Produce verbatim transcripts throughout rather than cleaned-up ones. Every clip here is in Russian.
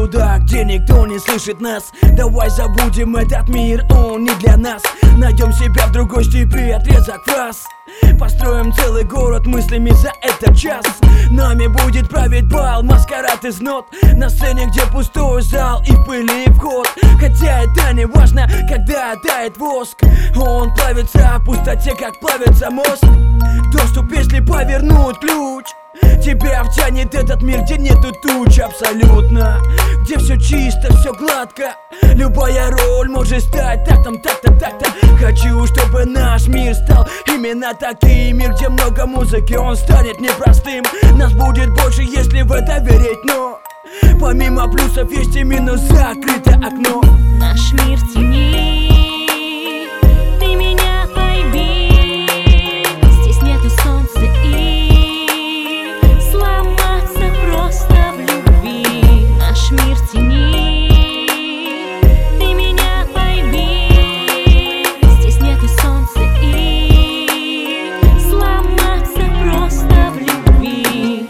туда, где никто не слышит нас. Давай забудем этот мир, он не для нас. Найдем себя в другой степи, отрезок фраз. Построим целый город мыслями за этот час. Нами будет править бал, маскарад из нот. На сцене, где пустой зал и в пыли вход. Хотя это не важно, когда тает воск. Он плавится в пустоте, как плавится мозг. Доступ, если повернуть ключ, тебя втянет этот мир, где нету туч абсолютно. Где все чисто, все гладко. Любая роль может стать так-там, так-то, так-то. Хочу, чтобы наш мир стал именно таким. Мир, где много музыки, он станет непростым. Нас будет больше, если в это верить, но помимо плюсов есть и минус, закрыто окно. Наш мир в тени, ты меня пойми. Здесь нету солнца и сломаться просто в любви. Наш мир в тени, ты меня пойми. Здесь нету солнца и сломаться просто в любви.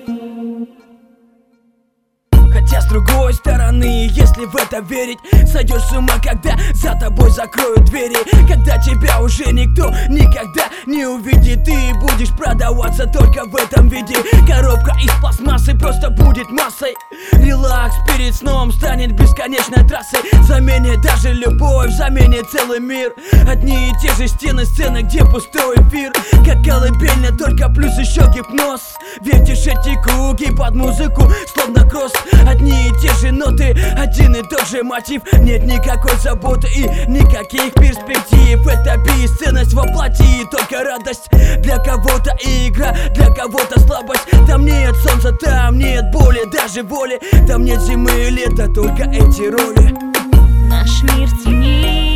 Хотя с другой стороны, если в это верить, сойдешь с ума, когда за тобой закроют двери. Когда тебя уже никто никогда не увидит, ты будешь продаваться только в этом виде. Коробка из пластмассы просто будет массой. Релакс перед сном станет бесконечной трассой. Заменит даже любовь, заменит целый мир. Одни и те же стены, сцены, где пустой эфир. Как колыбельня, только плюс еще гипноз. Вертишь эти круги под музыку, словно кросс. Одни и те же ноты, один и тот же мотив. Нет никакой заботы и никаких перспектив. Это бесценность воплоти, только радость. Для кого-то игра, для кого-то слабость. Там нет солнца, там нет боли, даже воли. Там нет зимы и лета, только эти роли. Наш мир в тени.